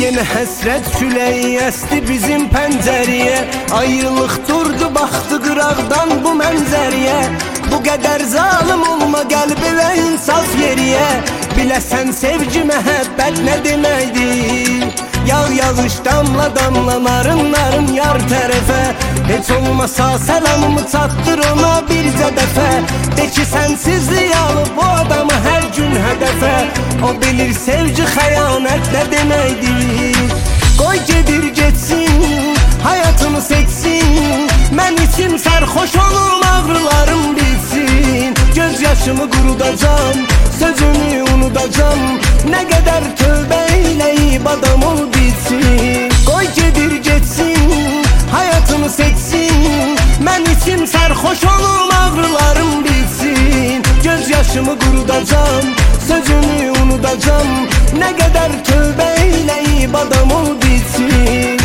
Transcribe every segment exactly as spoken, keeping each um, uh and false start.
Yeni həsrət küləyi əsdi bizim pəncəriyə, ayrılıq durdu baxdı qıraqdan bu mənzəriyə. Bu qədər zalim olma qəlbi və insaf yeriyə, biləsən sevgi məhəbbət nə deməkdir. Yağ yağış damla damla narın narın yar tərəfə, heç olmasa səlamımı çatdır ona bircə dəfə. De ki sənsizlik alıb bu adamı hər gün hədəfə, o bilir sevgi xəyanət nə deməkdir. Qoy gedir getsin, həyatını seçsin, mən içim sərxoş olum ağrılarım bilsin. Göz yaşımı qurudacam, sözünü unudacam, nə qədər tövbə eləyib adam ol bilsin. Qoy gedir getsin, həyatını seçsin, mən içim sərxoş olum ağrılarım bilsin. Göz yaşımı qurudacam, sözünü unudacam, nə qədər tövbə eləyib adam ol bilsin.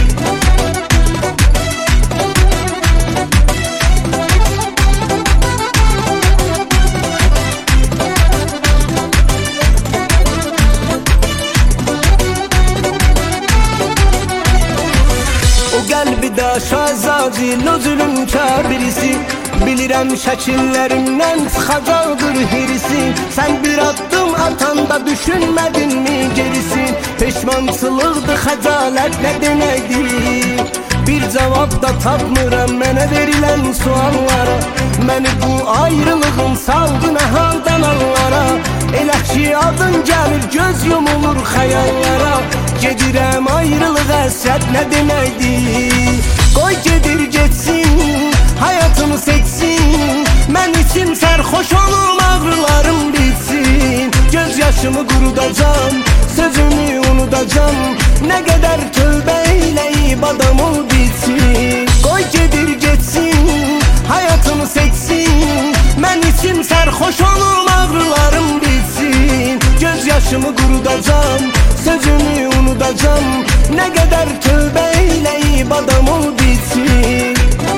Qəlbi daş azacil o zülümkar birisi, bilirəm şəkillərimdən çıxacaqdır hirisi. Sən bir addım atanda düşünmədin mi gerisi, peşmançılıqdır xəcalət nə deməkdir. Bir cavab da tapmıram mənə verilən suallara, məni bu ayrılığın saldı nə haldan anlara. Elə ki adın gəlir göz yumulur xəyallara, gedirəm ayrılıq əsrət nə deməkdir. Qoy gedir getsin, həyatını seçsin, mən içim sərxoş olum ağrılarım bilsin. Göz yaşımı qurudacam, sözümü unudacam, nə qədər tövbə eləyib adam ol bilsin. Qoy gedir getsin, həyatını seçsin, mən içim sərxoş olum ağrılarım bilsin. Göz yaşımı qurudacam, sözümü unudacam, nə qədər tövbə eləyib adam ol bilsin.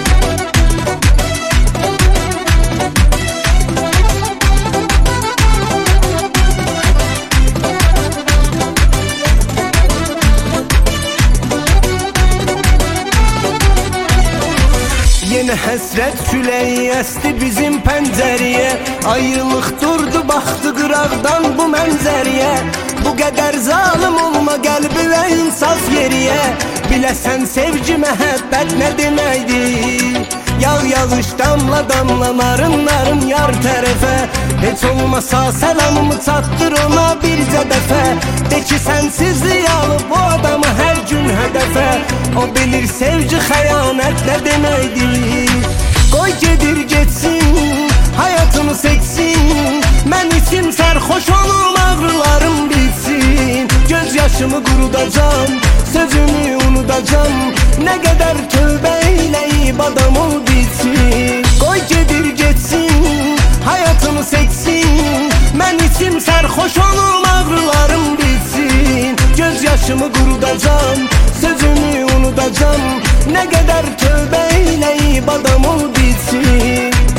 Yeni həsrət küləyi əsdi bizim pəncəriyə, ayrılıq durdu baxdı qıraqdan bu mənzəriyə. Bu qədər zalim olma qəlbi və insaf yeriyə, biləsən sevgi məhəbbət nə deməkdir. Yağ yağış damla damla narın narın yar tərəfə, heç olmasa səlamımı çatdır ona bircə dəfə. De ki sənsizlik alıb bu adamı hər gün hədəfə, o bilir sevgi xəyanət nə deməkdir. Qoy gedir getsin, həyatını seçsin, mən içim sərxoş olum ağrılarım bilsin. Göz yaşımı qurudacam, sözümü unudacam, nə qədər tövbə eləyib adam ol bilsin. Qoy gedir getsin, həyatını seçsin, mən içim sərxoş olum ağrılarım bilsin. Göz yaşımı qurudacam, sözümü unudacam, nə qədər tövbə eləyib adam ol bilsin.